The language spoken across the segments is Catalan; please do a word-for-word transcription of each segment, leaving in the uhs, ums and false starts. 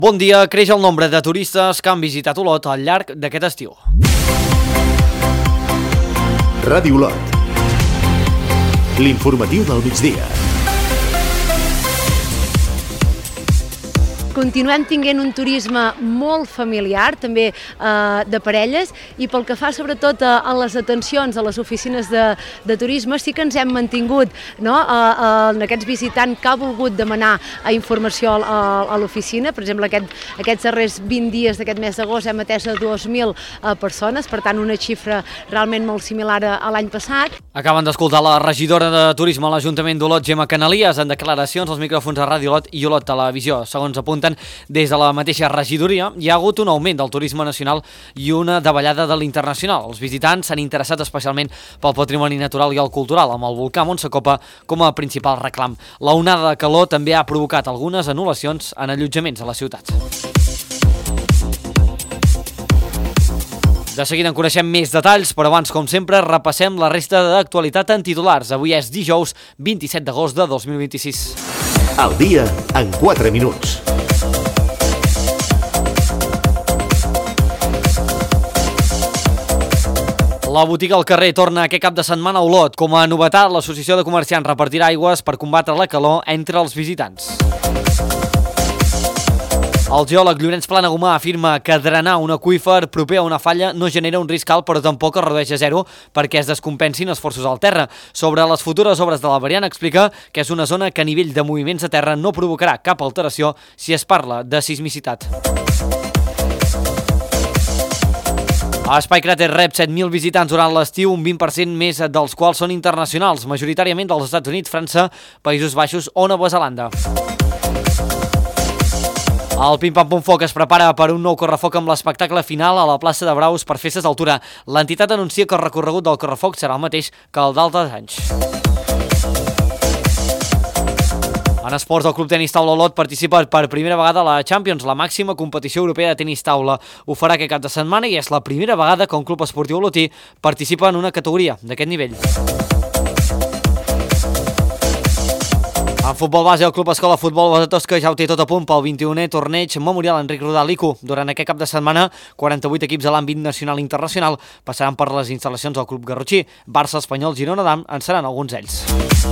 Bon dia, creix el nombre de turistes que han visitat Olot al llarg d'aquest estiu. Ràdio Olot, l'informatiu del migdia. Continuem tinguent un turisme molt familiar, també eh, de parelles, i pel que fa sobretot a, a les atencions a les oficines de, de turisme, sí que ens hem mantingut, no? a, a, en aquests visitants que ha volgut demanar informació a, a l'oficina. Per exemple, aquest, aquests darrers vint dies d'aquest mes d'agost hem atès a dos mil eh, persones, per tant una xifra realment molt similar a, a l'any passat. Acaben d'escoltar la regidora de Turisme a l'Ajuntament d'Olot, Gemma Canalies, en declaracions als micròfons de Ràdio Olot i Olot Televisió. Segons apunten des de la mateixa regidoria, hi ha hagut un augment del turisme nacional i una davallada de l'internacional. Els visitants s'han interessat especialment pel patrimoni natural i el cultural, amb el volcà Montsecopa com a principal reclam. La onada de calor també ha provocat algunes anul·lacions en allotjaments a la ciutat. De seguida en coneixem més detalls, però abans, com sempre, repassem la resta d'actualitat en titulars. Avui és dijous vint-i-set d'agost de dos mil vint-i-sis. El dia en quatre minuts. La botiga al carrer torna aquest cap de setmana a Olot. Com a novetat, l'Associació de Comerciants repartirà aigües per combatre la calor entre els visitants. El geòleg Llorenç Planagumà afirma que drenar un aqüífer proper a una falla no genera un risc alt, però tampoc es redueix a zero perquè es descompensin esforços al terra. Sobre les futures obres de la variant, explica que és una zona que a nivell de moviments de terra no provocarà cap alteració si es parla de sismicitat. Espai Cràter rep set mil visitants durant l'estiu, un vint per cent més dels quals són internacionals, majoritàriament dels Estats Units, França, Països Baixos o Nova Zelanda. El Pim Pam Pum Foc es prepara per un nou correfoc amb l'espectacle final a la plaça de Braus per festes d'altura. L'entitat anuncia que el recorregut del correfoc serà el mateix que el d'altres anys. En esports, el Club Tenis Taula Olot participa per primera vegada a la Champions, la màxima competició europea de tenis taula. Ho farà aquest cap de setmana i és la primera vegada que un club esportiu olotí participa en una categoria d'aquest nivell. En futbol base, el Club Escola Futbol Base Tosca ja ho té tot a punt pel vint-i-unè torneig Memorial Enric Rodal I C U. Durant aquest cap de setmana, quaranta-vuit equips de l'àmbit nacional i internacional passaran per les instal·lacions del Club Garrotxí. Barça, Espanyol, Girona, Dam en seran alguns d'ells.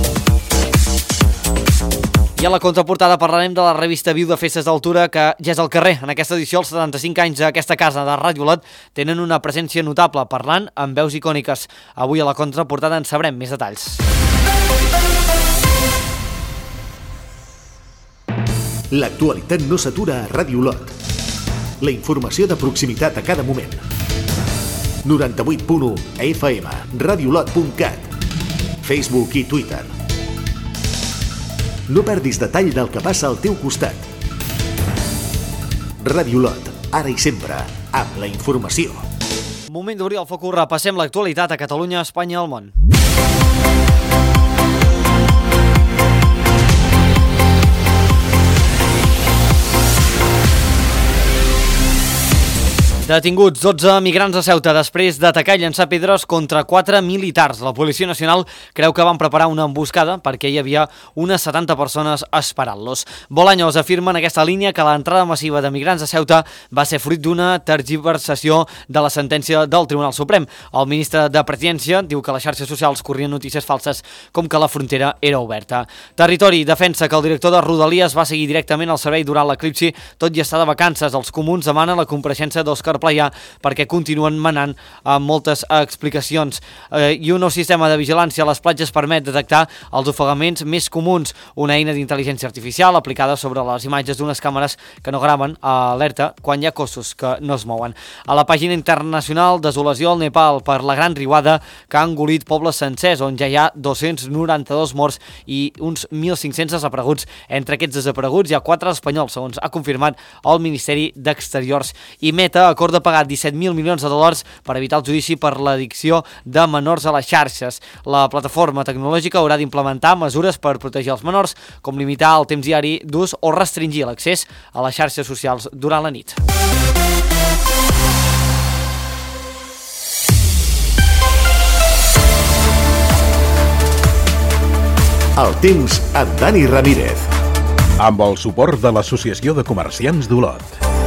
I a la contraportada parlarem de la revista Viu de Festes d'Altura, que ja és al carrer. En aquesta edició, els setanta-cinc anys d'aquesta casa de Ràdio Olot tenen una presència notable, parlant amb veus icòniques. Avui a la contraportada en sabrem més detalls. L'actualitat no s'atura a Ràdio Olot. La informació de proximitat a cada moment. noranta-vuit punt u F M, radiolot punt cat, Facebook i Twitter. No perdis detall del que passa al teu costat. Ràdio Olot, ara i sempre, amb la informació. Moment d'obrir el focus, repassem l'actualitat a Catalunya, Espanya i el món. Detinguts dotze migrants a Ceuta després d'atacar i llançar pedres contra quatre militars. La Policia Nacional creu que van preparar una emboscada perquè hi havia unes setanta persones esperant-los. Bolaños afirma en aquesta línia que l'entrada massiva de migrants a Ceuta va ser fruit d'una tergiversació de la sentència del Tribunal Suprem. El ministre de Presidència diu que les xarxes socials corrien notícies falses com que la frontera era oberta. Territori defensa que el director de Rodalies va seguir directament al servei durant l'eclipsi, tot i estar de vacances. Els comuns demanen la compareixença d'Òscar Playà perquè continuen manant amb moltes explicacions. Eh, I un nou sistema de vigilància a les platges permet detectar els ofegaments més comuns. Una eina d'intel·ligència artificial aplicada sobre les imatges d'unes càmeres que no graven alerta quan hi ha cossos que no es mouen. A la pàgina internacional, desolació al Nepal per la gran riuada que ha engolit pobles sencers, on ja hi ha dos-cents noranta-dos morts i uns mil cinc-cents desapareguts. Entre aquests desapareguts hi ha quatre espanyols, segons ha confirmat el Ministeri d'Exteriors. I Meta acorda de pagar disset mil milions de dòlars per evitar el judici per l'addicció de menors a les xarxes. La plataforma tecnològica haurà d'implementar mesures per protegir els menors, com limitar el temps diari d'ús o restringir l'accés a les xarxes socials durant la nit. El temps amb Dani Ramírez. amb el suport de l'Associació de Comerciants d'Olot.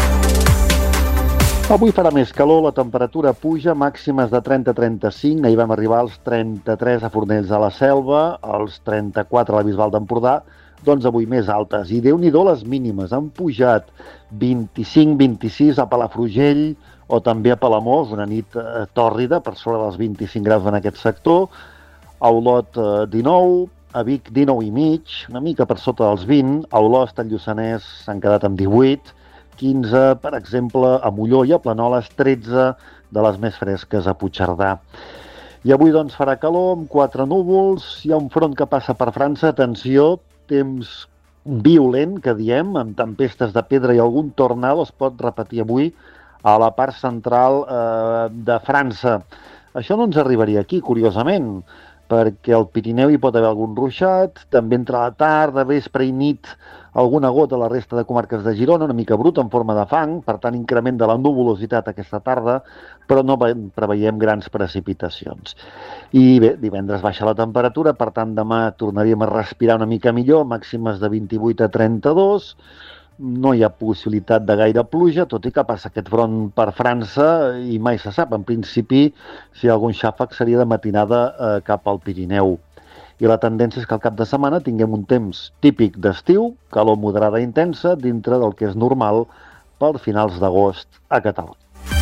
Avui farà més calor, la temperatura puja, màximes de trenta a trenta-cinc, ahir vam arribar als trenta-tres a Fornells de la Selva, als trenta-quatre a la Bisbal d'Empordà, doncs avui més altes. I Déu-n'hi-do les mínimes, han pujat vint-i-cinc vint-i-sis a Palafrugell o també a Palamós, una nit eh, tòrrida, per sobre dels vint-i-cinc graus en aquest sector, a Olot eh, dinou, a Vic dinou i mig, una mica per sota dels vint, a Olost, al Lluçanès s'han quedat amb divuit, quinze, per exemple, a Molló i a Planoles, tretze de les més fresques a Puigcerdà. I avui doncs farà calor amb quatre núvols, hi ha un front que passa per França, atenció, temps violent, que diem, amb tempestes de pedra i algun tornado, es pot repetir avui a la part central eh, de França. Això no ens arribaria aquí, curiosament, perquè al Pirineu hi pot haver algun ruixat, també entre la tarda, vespre i nit, alguna gota a la resta de comarques de Girona, una mica bruta en forma de fang, per tant increment de la nuvolositat aquesta tarda, però no preveiem grans precipitacions. I bé, divendres baixa la temperatura, per tant demà tornaríem a respirar una mica millor, màximes de vint-i-vuit a trenta-dos, no hi ha possibilitat de gaire pluja, tot i que passa aquest front per França i mai se sap. En principi, si hi ha algun xàfec seria de matinada eh, cap al Pirineu. I la tendència és que al cap de setmana tinguem un temps típic d'estiu, calor moderada i intensa, dintre del que és normal per finals d'agost a Catalunya.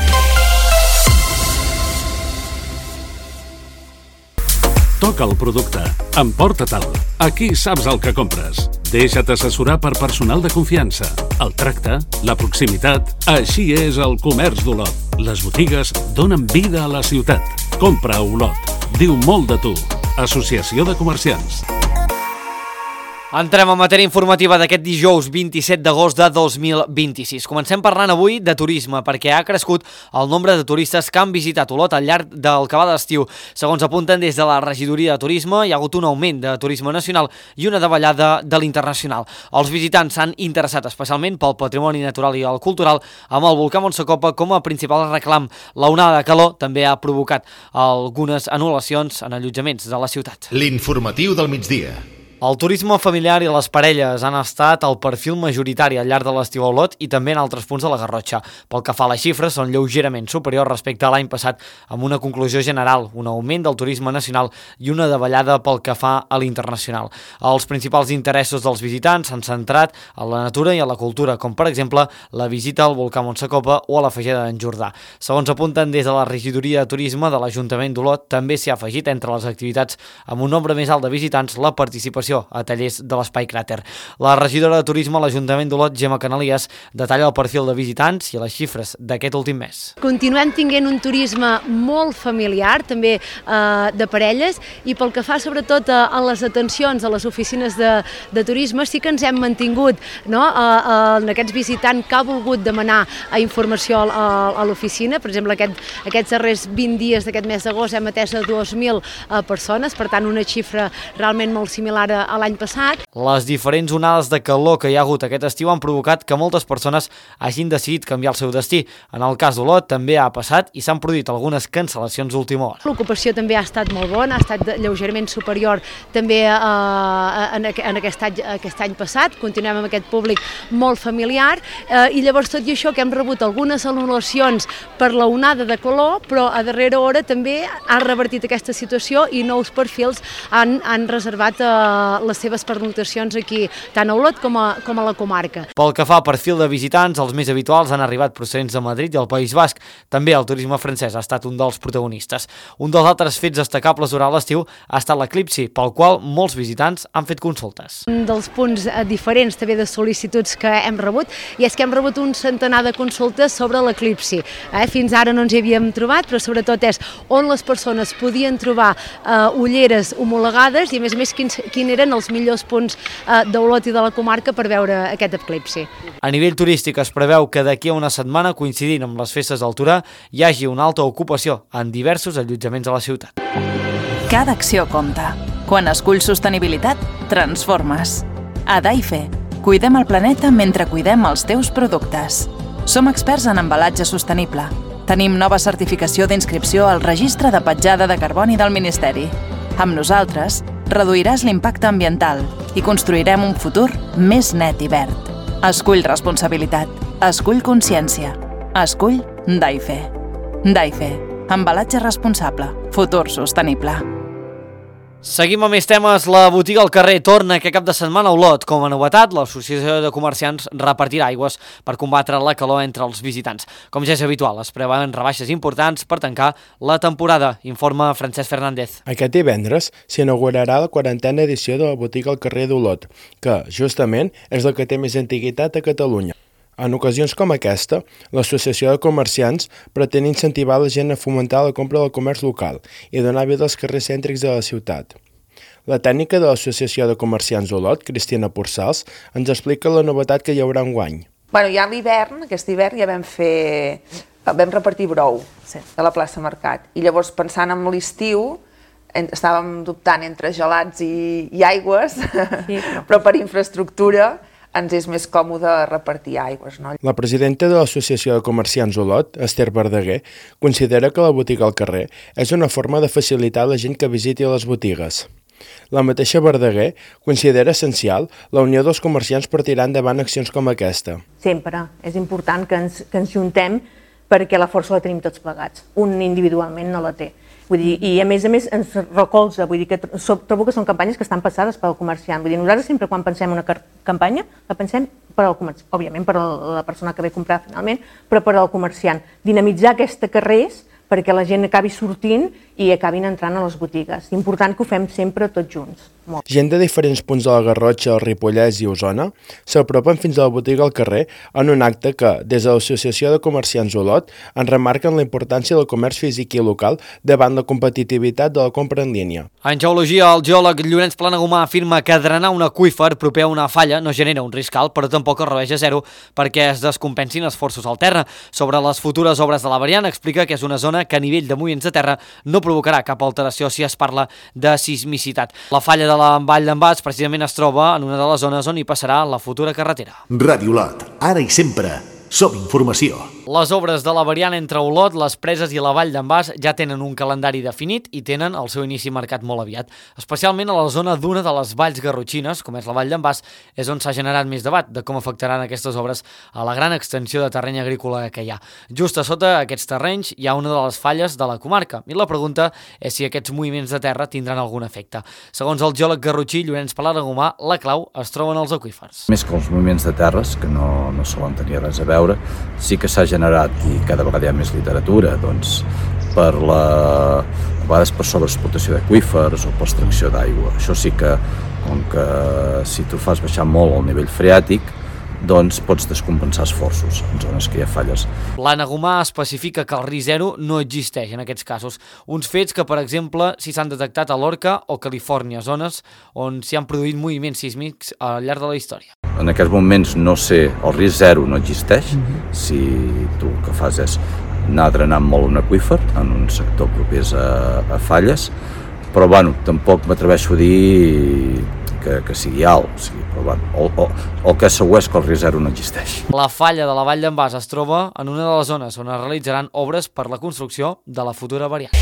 Toca el producte, emporta-te'l. Aquí saps el que compres. Deixa't assessorar per personal de confiança. El tracte, la proximitat, així és el comerç d'Olot. Les botigues donen vida a la ciutat. Compra a Olot. Diu molt de tu. Associació de Comerciants. Entrem en matèria informativa d'aquest dijous vint-i-set d'agost de dos mil vint-i-sis. Comencem parlant avui de turisme, perquè ha crescut el nombre de turistes que han visitat Olot al llarg del que va d'estiu. Segons apunten des de la regidoria de turisme, hi ha hagut un augment de turisme nacional i una davallada de l'internacional. Els visitants s'han interessat especialment pel patrimoni natural i el cultural, amb el volcà Montsecopa com a principal reclam. La onada de calor també ha provocat algunes anul·lacions en allotjaments de la ciutat. L'informatiu del migdia. El turisme familiar i les parelles han estat el perfil majoritari al llarg de l'estiu a Olot i també en altres punts de la Garrotxa. Pel que fa a les xifres, són lleugerament superiors respecte a l'any passat, amb una conclusió general, un augment del turisme nacional i una davallada pel que fa a l'internacional. Els principals interessos dels visitants s'han centrat a la natura i a la cultura, com per exemple la visita al volcà Montsecopa o a la Fageda d'en Jordà. Segons apunten des de la regidoria de turisme de l'Ajuntament d'Olot, també s'hi ha afegit entre les activitats amb un nombre més alt de visitants la participació a tallers de l'Espai Cràter. La regidora de turisme a l'Ajuntament d'Olot, Gemma Canalies, detalla el perfil de visitants i les xifres d'aquest últim mes. Continuem tinguent un turisme molt familiar, també eh, de parelles, i pel que fa sobretot a, a les atencions a les oficines de, de turisme, sí que ens hem mantingut, no? a, a, en aquests visitants que ha volgut demanar a informació a, a l'oficina. Per exemple, aquest, aquests darrers vint dies d'aquest mes d'agost hem atès a dues mil eh, persones, per tant una xifra realment molt similar a a l'any passat. Les diferents onades de calor que hi ha hagut aquest estiu han provocat que moltes persones hagin decidit canviar el seu destí. En el cas d'Olot també ha passat i s'han produït algunes cancel·lacions d'última hora. L'ocupació també ha estat molt bona, ha estat lleugerament superior també eh, en, en aquest, any, aquest any passat. Continuem amb aquest públic molt familiar eh, i llavors tot i això que hem rebut algunes anul·lacions per la onada de calor, però a darrera hora també ha revertit aquesta situació i nous perfils han, han reservat eh, les seves pernoctacions aquí, tant a Olot com a, com a la comarca. Pel que fa al perfil de visitants, els més habituals han arribat procedents de Madrid i el País Basc. També el turisme francès ha estat un dels protagonistes. Un dels altres fets destacables durant l'estiu ha estat l'eclipsi, pel qual molts visitants han fet consultes. Un dels punts diferents també de sol·licituds que hem rebut i és que hem rebut un centenar de consultes sobre l'eclipsi. Eh, fins ara no ens hi havíem trobat, però sobretot és on les persones podien trobar eh, ulleres homologades i a més a més quins, quin eren els millors punts eh, d'Olot i de la comarca per veure aquest eclipsi. A nivell turístic es preveu que d'aquí a una setmana, coincidint amb les festes del Torà, hi hagi una alta ocupació en diversos allotjaments a la ciutat. Cada acció compta. Quan esculls sostenibilitat, transformes. A Daife, cuidem el planeta mentre cuidem els teus productes. Som experts en embalatge sostenible. Tenim nova certificació d'inscripció al Registre de Petjada de Carboni del Ministeri. Amb nosaltres, reduiràs l'impacte ambiental, i construirem un futur més net i verd. Escull responsabilitat. Escull consciència. Escull Daife. Daife. Embalatge responsable. Futur sostenible. Seguim amb més temes. La botiga al carrer torna aquest cap de setmana a Olot. Com a novetat, l'Associació de Comerciants repartirà aigües per combatre la calor entre els visitants. Com ja és habitual, es preveuen rebaixes importants per tancar la temporada, informa Francesc Fernández. Aquest divendres s'inaugurarà la quarantena edició de la botiga al carrer d'Olot, que, justament, és la que té més antiguitat a Catalunya. En ocasions com aquesta, l'Associació de Comerciants pretén incentivar la gent a fomentar la compra del comerç local i donar vida als carrers cèntrics de la ciutat. La tècnica de l'Associació de Comerciants d'Olot, Cristina Porçals, ens explica la novetat que hi haurà enguany. Bueno, ja a l'hivern, aquest hivern ja vam fer, vam repartir brou sí. a la plaça Mercat. I llavors, pensant en l'estiu, estàvem dubtant entre gelats i, i aigües, sí. però per infraestructura ens és més còmode repartir aigües. No? La presidenta de l'Associació de Comerciants Olot, Esther Verdaguer, considera que la botiga al carrer és una forma de facilitar la gent que visiti les botigues. La mateixa Verdaguer considera essencial la unió dels comerciants per tirar endavant accions com aquesta. Sempre és important que ens, que ens juntem perquè la força la tenim tots plegats. Un individualment no la té. Vull dir, i a més a més ens recolza, vull dir que trobo que són campanyes que estan passades pel comerciant. Vull dir, nosaltres sempre quan pensem en una campanya la pensem per al comerciant, òbviament per a la persona que ve a comprar finalment, però per al comerciant. Dinamitzar aquesta carrers perquè la gent acabi sortint i acabin entrant a les botigues. Important que ho fem sempre tots junts. Molt. Gent de diferents punts de la Garrotxa, el Ripollès i Osona s'apropen fins a la botiga al carrer en un acte que, des de l'Associació de Comerciants Olot, en remarquen la importància del comerç físic i local davant la competitivitat de la compra en línia. En geologia, el geòleg Llorenç Planagumà afirma que drenar un aqüífer proper a una falla no genera un risc alt, però tampoc el redueix a zero perquè es descompensin esforços al terra. Sobre les futures obres de la variant, explica que és una zona que a nivell de moviments de terra no provocarà cap alteració si es parla de sismicitat. La falla de la Vall d'en Bas precisament es troba en una de les zones on hi passarà la futura carretera. Ràdio Olot, ara i sempre, som informació. Les obres de la variant entre Olot, les Preses i la Vall d'en Bas ja tenen un calendari definit i tenen el seu inici marcat molt aviat. Especialment a la zona d'una de les valls garrotxines, com és la Vall d'en Bas, és on s'ha generat més debat de com afectaran aquestes obres a la gran extensió de terreny agrícola que hi ha. Just a sota aquests terrenys hi ha una de les falles de la comarca i la pregunta és si aquests moviments de terra tindran algun efecte. Segons el geòleg garrotxí Llorenç Planagumà, la clau es troba en els aqüífers. Més que els moviments de terres, que no, no solen tenir res a veure, sí que s'ha generat, i cada vegada hi ha més literatura, doncs, per la, a vegades per sobreexplotació d'aqüífers o per extracció d'aigua. Això sí que, com que si tu fas baixar molt el nivell freàtic, doncs pots descompensar esforços en zones que hi ha falles. Planagumà especifica que el risc zero no existeix en aquests casos. Uns fets que, per exemple, si s'han detectat a Lorca o Califòrnia, zones on s'hi han produït moviments sísmics al llarg de la història. En aquests moments no sé, el risc zero no existeix, mm-hmm. si tu el que fas és anar drenant molt un aqüífer en un sector propers a, a falles, però bueno, tampoc m'atreveixo a dir que, que sigui alt, o sigui, però bueno, o, o, el que segur és que el risc zero no existeix. La falla de la Vall d'en Bas es troba en una de les zones on es realitzaran obres per la construcció de la futura variant.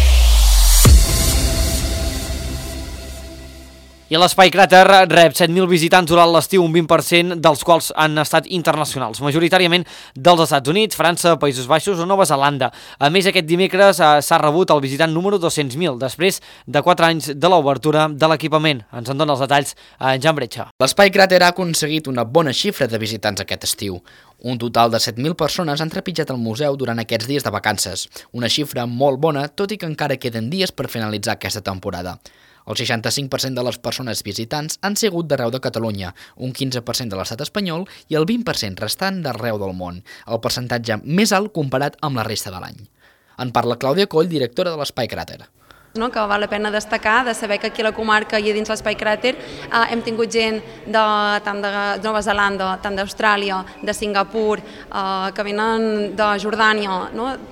I l'Espai Cràter rep set mil visitants durant l'estiu, un vint per cent dels quals han estat internacionals, majoritàriament dels Estats Units, França, Països Baixos o Nova Zelanda. A més, aquest dimecres s'ha rebut el visitant número dos-cents mil, després de quatre anys de l'obertura de l'equipament. Ens en dona els detalls a en Jan Bretxa. L'Espai Cràter ha aconseguit una bona xifra de visitants aquest estiu. Un total de set mil persones han trepitjat el museu durant aquests dies de vacances. Una xifra molt bona, tot i que encara queden dies per finalitzar aquesta temporada. El seixanta-cinc per cent de les persones visitants han sigut d'arreu de Catalunya, un quinze per cent de l'estat espanyol i el vint per cent restant d'arreu del món, el percentatge més alt comparat amb la resta de l'any. En parla Clàudia Coll, directora de l'Espai Cràter. No, que val la pena destacar, de saber que aquí a la comarca i a dins l'Espai Cràter eh, hem tingut gent de, tant de Nova Zelanda, tant d'Austràlia, de Singapur, eh, que venen de Jordània, no?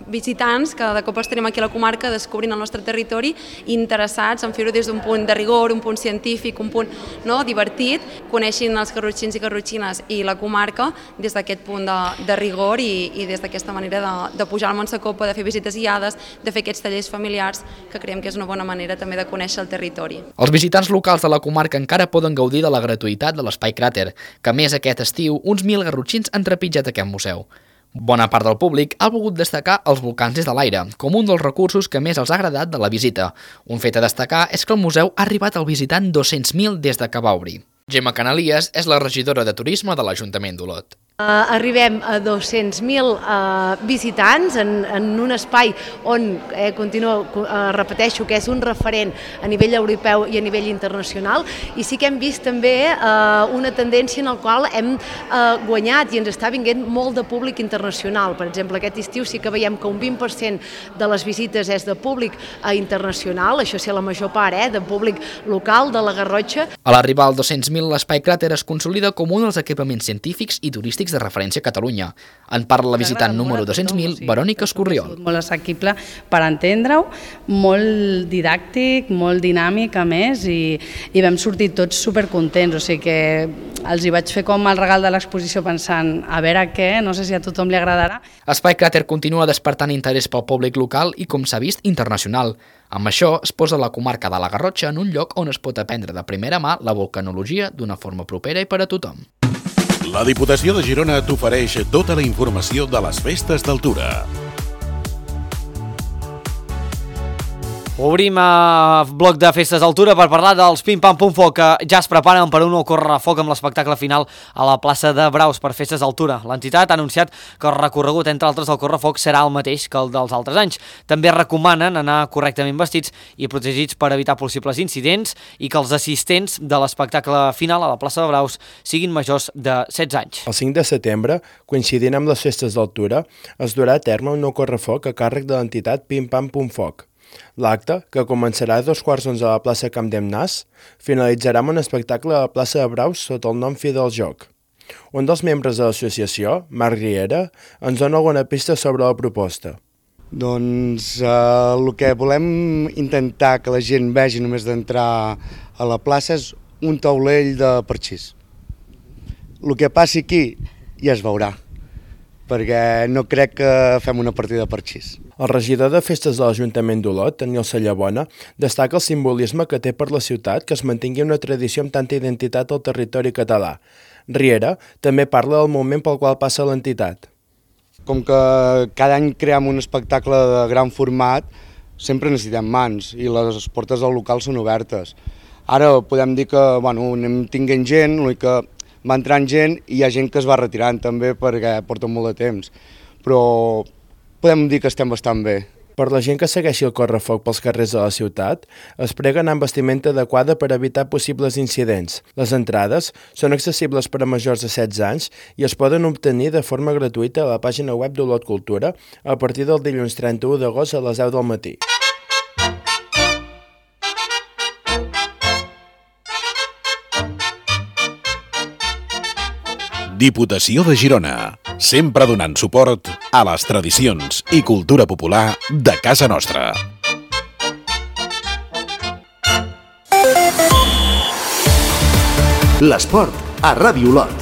visitants que de cop els tenim aquí a la comarca descobrint el nostre territori interessats en fer-ho des d'un punt de rigor, un punt científic, un punt no, divertit, coneixin els garrotxins i garrotxines i la comarca des d'aquest punt de, de rigor i, i des d'aquesta manera de, de pujar al Montse Copa, de fer visites guiades, de fer aquests tallers familiars, que creiem que és una bona manera també de conèixer el territori. Els visitants locals de la comarca encara poden gaudir de la gratuïtat de l'Espai Cràter, que a més aquest estiu uns mil garrotxins han trepitjat aquest museu. Bona part del públic ha volgut destacar els volcans des de l'aire, com un dels recursos que més els ha agradat de la visita. Un fet a destacar és que el museu ha arribat al visitant dos-cents mil des de que va obrir. Gemma Canalies és la regidora de Turisme de l'Ajuntament d'Olot. Uh, arribem a dos-cents mil uh, visitants en, en un espai on, eh, continuo, uh, repeteixo, que és un referent a nivell europeu i a nivell internacional, i sí que hem vist també uh, una tendència en la qual hem uh, guanyat i ens està vinguent molt de públic internacional. Per exemple, aquest estiu sí que veiem que un vint per cent de les visites és de públic uh, internacional, això sí la major part, eh, de públic local, de la Garrotxa. A l'arribar al dos-cents mil, l'Espai Cràter es consolida com un dels equipaments científics i turístics de referència a Catalunya. En parla la visitant número dos-cents mil, Verònica Escorriol. Molt assequible per entendre-ho, molt didàctic, molt dinàmic a més, i, i vam sortir tots supercontents, o sigui que els hi vaig fer com el regal de l'exposició pensant a veure què, no sé si a tothom li agradarà. Espai Cràter continua despertant interès pel públic local i, com s'ha vist, internacional. Amb això es posa la comarca de la Garrotxa en un lloc on es pot aprendre de primera mà la vulcanologia d'una forma propera i per a tothom. La Diputació de Girona t'ofereix tota la informació de les festes d'altura. Obrim a bloc de festes d'altura per parlar dels Pim Pam Pum Foc, que ja es preparen per un nou correfoc amb l'espectacle final a la plaça de Braus per festes d'altura. L'entitat ha anunciat que el recorregut, entre altres, del correfoc serà el mateix que el dels altres anys. També recomanen anar correctament vestits i protegits per evitar possibles incidents i que els assistents de l'espectacle final a la plaça de Braus siguin majors de setze anys. El cinc de setembre, coincidint amb les festes d'altura, es durà a terme un nou correfoc a càrrec de l'entitat Pim Pam Pum Foc. L'acte, que començarà a dos quarts d'onze a la plaça Camp d'Emnàs, finalitzarà amb un espectacle a la plaça de Braus sota el nom Fi del Joc. Un dels membres de l'associació, Marc Riera, ens dona alguna pista sobre la proposta. Doncs eh, el que volem intentar que la gent vegi només d'entrar a la plaça és un taulell de parxís. El que passi aquí ja es veurà, perquè no crec que fem una partida de parxís. El regidor de festes de l'Ajuntament d'Olot, Daniel Sallabona, destaca el simbolisme que té per la ciutat que es mantingui una tradició amb tanta identitat al territori català. Riera també parla del moment pel qual passa l'entitat. Com que cada any creem un espectacle de gran format, sempre necessitem mans i les portes del local són obertes. Ara podem dir que bueno, anem tinguent gent, l'únic que va entrant gent i hi ha gent que es va retirant també perquè porta molt de temps, però podem dir que estem bastant bé. Per la gent que segueixi el correfoc pels carrers de la ciutat, es prega anar amb vestimenta adequada per evitar possibles incidents. Les entrades són accessibles per a majors de setze anys i es poden obtenir de forma gratuïta a la pàgina web d'Olot Cultura a partir del dilluns trenta-u d'agost a les deu del matí. Diputació de Girona, sempre donant suport a les tradicions i cultura popular de casa nostra. L'esport a Ràdio Olot.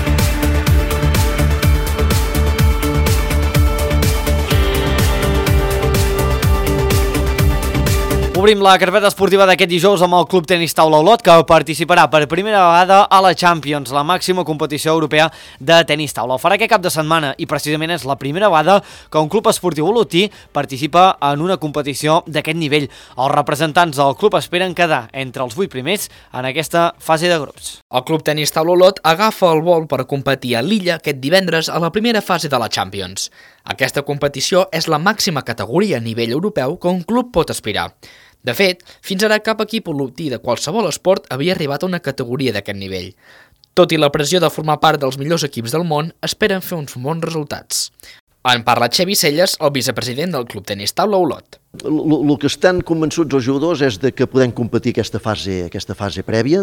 Obrim la carpeta esportiva d'aquest dijous amb el Club Tenis Taula Olot, que participarà per primera vegada a la Champions, la màxima competició europea de tenis taula. Ho farà aquest cap de setmana i precisament és la primera vegada que un club esportiu olotí participa en una competició d'aquest nivell. Els representants del club esperen quedar entre els vuit primers en aquesta fase de grups. El Club Tenis Taula Olot agafa el vol per competir a l'Illa aquest divendres a la primera fase de la Champions. Aquesta competició és la màxima categoria a nivell europeu que un club pot aspirar. De fet, fins ara cap equip olotí de qualsevol esport havia arribat a una categoria d'aquest nivell. Tot i la pressió de formar part dels millors equips del món, esperen fer uns bons resultats. En parla Xevi Celles, el vicepresident del Club Tenis Taula Olot. El que estan convençuts els jugadors és de que podem competir aquesta fase, aquesta fase prèvia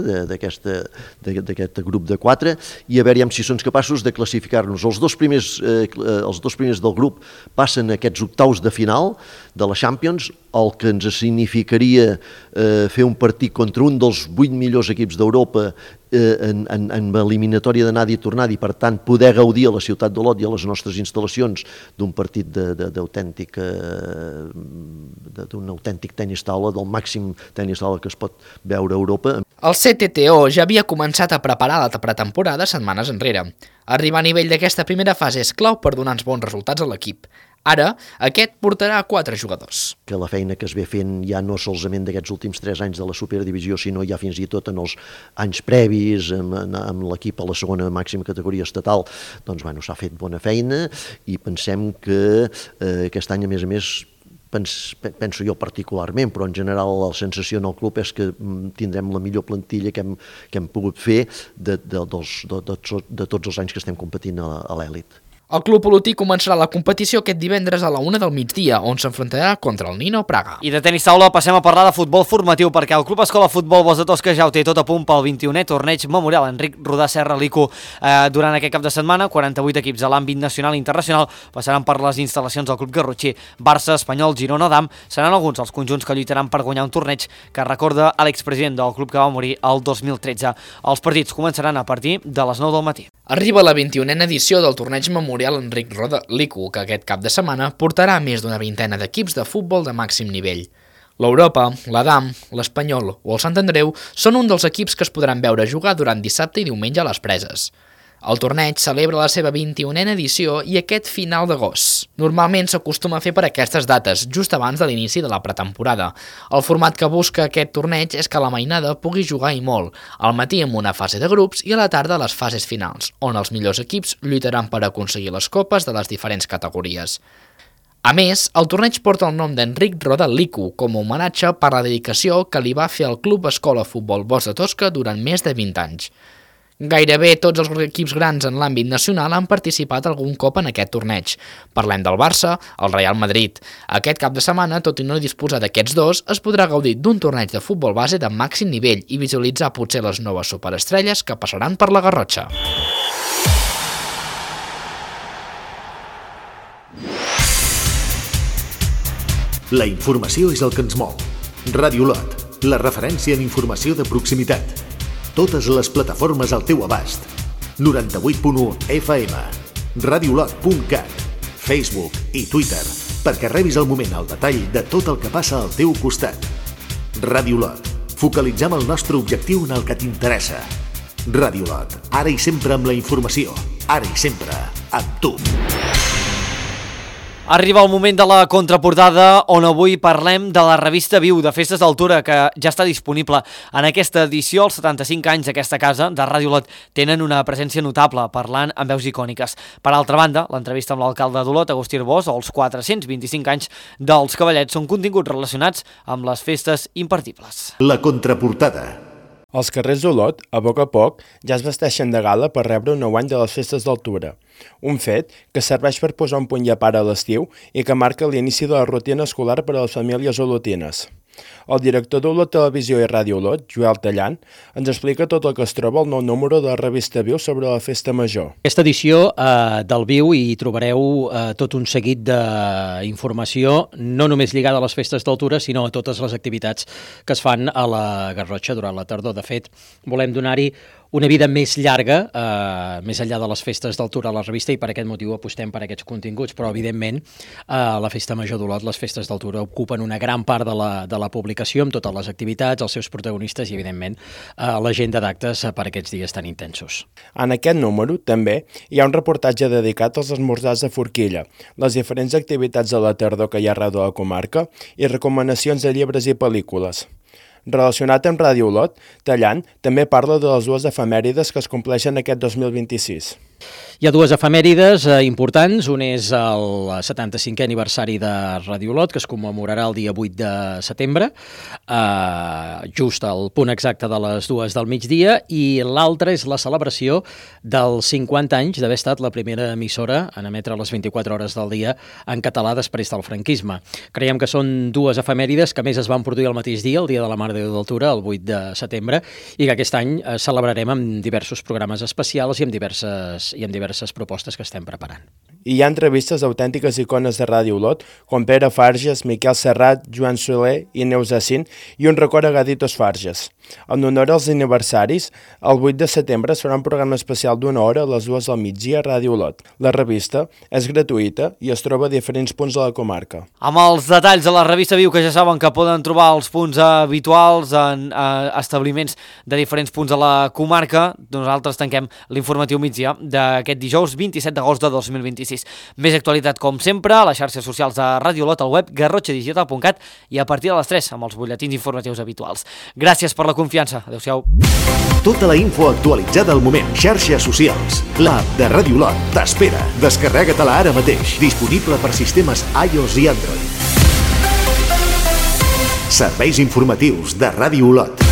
d'aquest grup de quatre i a veure si són capaços de classificar-nos. Els dos primers, eh, els dos primers del grup passen a aquests octaus de final de la Champions, el que ens significaria eh, fer un partit contra un dels vuit millors equips d'Europa eh, en, en, en l'eliminatòria d'anada i tornada i, per tant, poder gaudir a la ciutat d'Olot i a les nostres instal·lacions d'un partit d'autèntic eh, d'un autèntic tenis taula, del màxim tenis taula que es pot veure a Europa. El C T T O ja havia començat a preparar la pretemporada setmanes enrere. Arribar a nivell d'aquesta primera fase és clau per donar uns bons resultats a l'equip. Ara, aquest portarà quatre jugadors. Que la feina que es ve fent ja no solament d'aquests últims tres anys de la Superdivisió, sinó ja fins i tot en els anys previs, amb, amb l'equip a la segona màxima categoria estatal, doncs bueno, s'ha fet bona feina i pensem que eh, aquest any, a més a més, penso jo particularment, però en general la sensació en el club és que tindrem la millor plantilla que hem, que hem pogut fer de, de, dels, de, de, de tots els anys que estem competint a, a l'èlit. El club olotí començarà la competició aquest divendres a la una del migdia, on s'enfrontarà contra el Nino Praga. I de tenis taula passem a parlar de futbol formatiu, perquè el Club Escola Futbol Bosch de Tosca ja ho té tot a punt pel vint-i-unè torneig memorial Enric Rodà Serra l'Ico. Eh, durant aquest cap de setmana, quaranta-vuit equips a l'àmbit nacional i internacional passaran per les instal·lacions del Club Garrotxí. Barça, Espanyol, Girona, Dam seran alguns dels conjunts que lluitaran per guanyar un torneig que recorda a l'expresident del club que va morir el dos mil tretze. Els partits començaran a partir de les nou del matí. Arriba la vint-i-unena edició del torneig memorial Enric Rodà l'Ico, que aquest cap de setmana portarà més d'una vintena d'equips de futbol de màxim nivell. L'Europa, la Dam, l'Espanyol o el Sant Andreu són un dels equips que es podran veure jugar durant dissabte i diumenge a les Preses. El torneig celebra la seva vint-i-unena edició i aquest final d'agost. Normalment s'acostuma a fer per aquestes dates, just abans de l'inici de la pretemporada. El format que busca aquest torneig és que la mainada pugui jugar i molt, al matí amb una fase de grups i a la tarda les fases finals, on els millors equips lluitaran per aconseguir les copes de les diferents categories. A més, el torneig porta el nom d'Enric Rodà l'Ico com a homenatge per la dedicació que li va fer al Club Escola Futbol Bosch de Tosca durant més de vint anys. Gairebé tots els equips grans en l'àmbit nacional han participat algun cop en aquest torneig. Parlem del Barça, el Real Madrid. Aquest cap de setmana, tot i no disposar d'aquests dos, es podrà gaudir d'un torneig de futbol base de màxim nivell i visualitzar potser les noves superestrelles que passaran per la Garrotxa. La informació és el que ens mou. Ràdio Olot, la referència en informació de proximitat. Totes les plataformes al teu abast. noranta-vuit punt u F M, radiolot punt cat, Facebook i Twitter, perquè rebis al moment el detall de tot el que passa al teu costat. Ràdio Olot, focalitzem el nostre objectiu en el que t'interessa. Ràdio Olot, ara i sempre amb la informació, ara i sempre amb tu. Arriba el moment de la contraportada, on avui parlem de la revista Viu de Festes d'Altura, que ja està disponible en aquesta edició. Els setanta-cinc anys d'aquesta casa de Ràdio Olot tenen una presència notable, parlant amb veus icòniques. Per altra banda, l'entrevista amb l'alcalde d'Olot, Agustí Arbós, o els quatre-cents vint-i-cinc anys dels Cavallets són continguts relacionats amb les festes imperdibles. La contraportada. Els carrers d'Olot, a poc a poc, ja es vesteixen de gala per rebre un nou any de les festes d'altura. Un fet que serveix per posar un punt i a part a l'estiu i que marca l'inici de la rutina escolar per a les famílies olotines. El director d'Olot Televisió i Ràdio Olot, Joel Tallant, ens explica tot el que es troba al nou número de la revista Viu sobre la festa major. Aquesta edició eh, del Viu hi trobareu eh, tot un seguit d'informació, no només lligada a les festes d'altura, sinó a totes les activitats que es fan a la Garrotxa durant la tardor. De fet, volem donar-hi una vida més llarga, eh, més enllà de les festes d'altura a la revista, i per aquest motiu apostem per aquests continguts, però evidentment a la Festa Major d'Olot les festes d'altura ocupen una gran part de la, de la publicació, amb totes les activitats, els seus protagonistes i evidentment eh, l'agenda d'actes per aquests dies tan intensos. En aquest número també hi ha un reportatge dedicat als esmorzars de forquilla, les diferents activitats de la tardor que hi ha arreu de la comarca i recomanacions de llibres i pel·lícules. Relacionat amb Ràdio Olot, Tallant també parla de les dues efemèrides que es compleixen aquest dos mil vint-i-sis. Hi ha dues efemèrides eh, importants. Un és el setanta-cinquè aniversari de Radio Olot, que es commemorarà el dia vuit de setembre, eh, just al punt exacte de les dues del migdia, i l'altre és la celebració dels cinquanta anys d'haver estat la primera emissora en emetre les vint-i-quatre hores del dia en català després del franquisme. Creiem que són dues efemèrides que més es van produir el mateix dia, el dia de la Mare de Déu d'Altura, el vuit de setembre, i que aquest any eh, celebrarem amb diversos programes especials i amb diverses, i amb diverses propostes que estem preparant. I hi ha entrevistes d'autèntiques icones de Ràdio Olot, com Pere Farges, Miquel Serrat, Joan Soler i Neus Acín, i un record a Gaditos Farges. En honor als aniversaris, el vuit de setembre es farà un programa especial d'una hora a les dues del migdia a Ràdio Olot. La revista és gratuïta i es troba a diferents punts de la comarca. Amb els detalls de la revista Viu, que ja saben que poden trobar els punts habituals en eh, establiments de diferents punts de la comarca, nosaltres tanquem l'informatiu migdia d'aquest dijous vint-i-set d'agost de dos mil vint-i-sis. Més actualitat com sempre a les xarxes socials de Ràdio Olot, al web garrotxa digital punt cat i a partir de les tres amb els butlletins informatius habituals. Gràcies per la confiança. Adéu-siau. Tota la info actualitzada al moment. Xarxes socials. L'app de Ràdio Olot t'espera. Descarrega-te-la ara mateix. Disponible per sistemes iOS i Android. Serveis informatius de Ràdio Olot.